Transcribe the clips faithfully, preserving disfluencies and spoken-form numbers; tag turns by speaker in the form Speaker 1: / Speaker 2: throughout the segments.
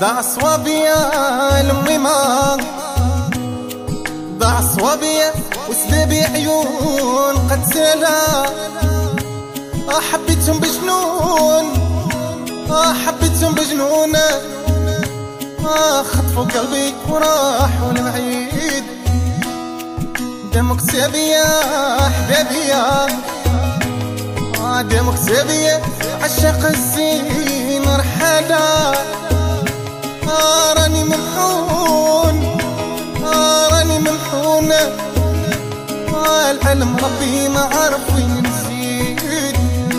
Speaker 1: ضاع صوابيا الميمة، ضاع صوابيا وسبابي عيون قد سالا. حبيتهم بجنون، حبيتهم بجنون، خطفوا قلبي وراحوا لبعيد. دمك سابيا حبابيا، دمك سابيا عشاق الزين رحالة. راني ممحون، راني ممحون، العلم ربي ما عرف وين نزيد.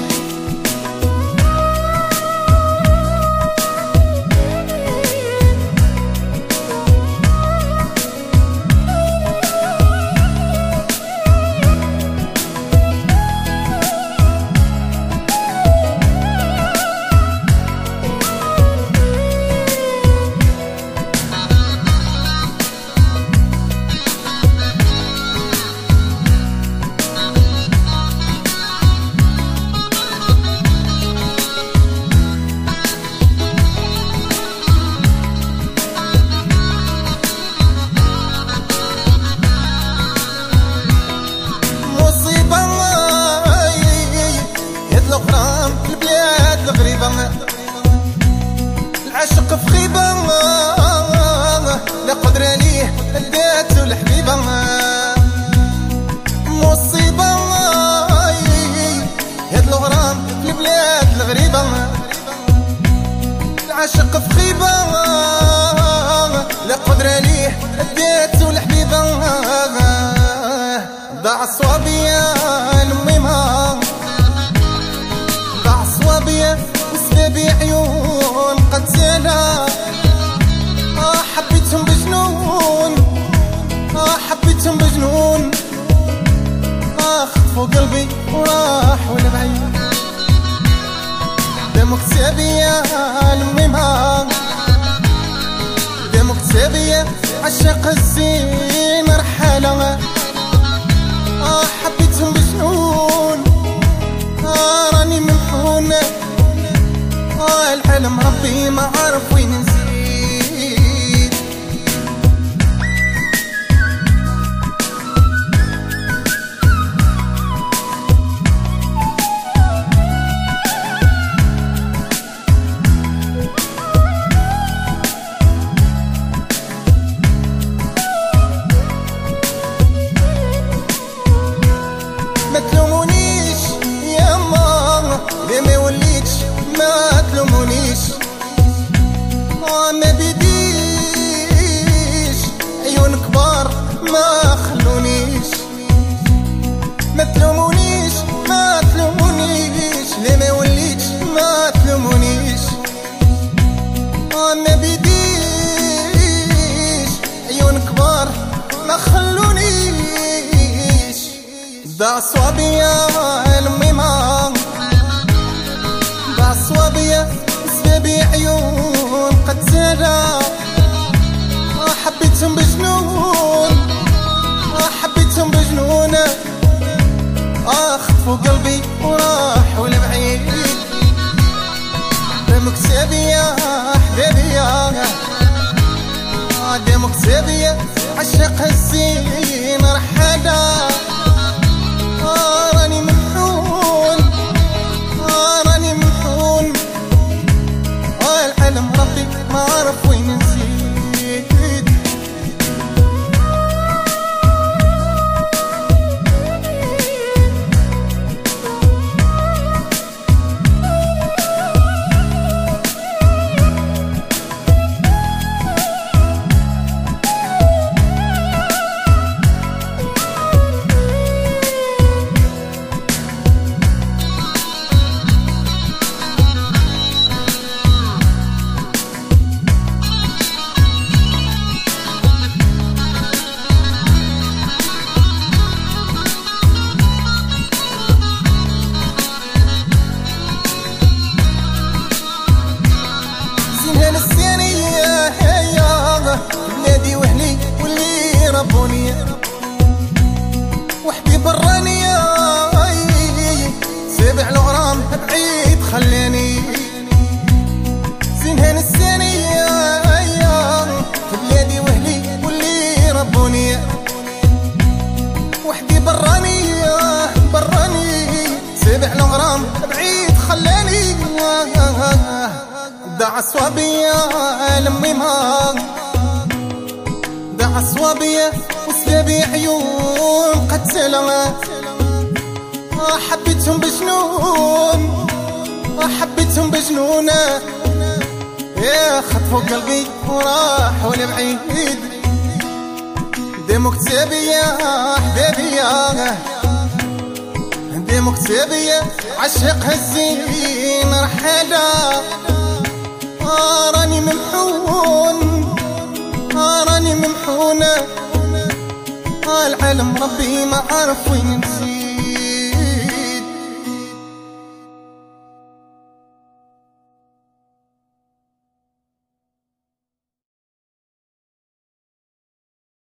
Speaker 1: العشق في خيبة لا قدر ليه اديته الحبيبة. مصيبة هاد الغرام في البلاد الغريبة. العشق في خيبة لا قدر ليه اديته الحبيبة. ضاع صوابيا الميمة، ضاع صوابيا وسبابي عيون قد سالا. حبيتهم بجنون، حبيتهم بجنون، خطفوا قلبي وراحوا لبعيد. دمك سابيا الميمة، دمك سابيا عشاق الزين رحالة. حبيتهم بجنون، راني ممحون، العلم ربي ما عرف وين نزيد. ما تلومونيش يا ماما، ليه ما وليتش ما تلومونيش. ما بديش عيون كبار ما خلونيش. ما تلومونيش ما تلومونيش، ليه ما وليتش ما تلومونيش. ما بديش عيون كبار ما خلونيش. ضاع صوابيا الميمة، ضاع صوابيا سبابي عيون قد سالا. حبيتهم بجنون، حبيتهم بجنون، خطفوا قلبي وراحوا لبعيد. دمك سابيا حبابيا، دمك سابيا عشاق الزين رحالة. راني ممحون، راني ممحون، العلم ربي ما عرف وين نزيد. بلادي واهلي واللي ربوني، وحدي براني سابع الغرام بعيد خلاني. زين هان الثانية دع الصوابية لمي ما دع الصوابية وسبابي عيون قتلة حبيتهم بجنون حبيتهم بجنونة يا خطفوا قلبي وراحوا لبعيد ديمو كتابي يا حبيبي يا ديمو كتابي عشق الزين رحالة راني ممحون راني ممحونة العالم ربي ما عرف وين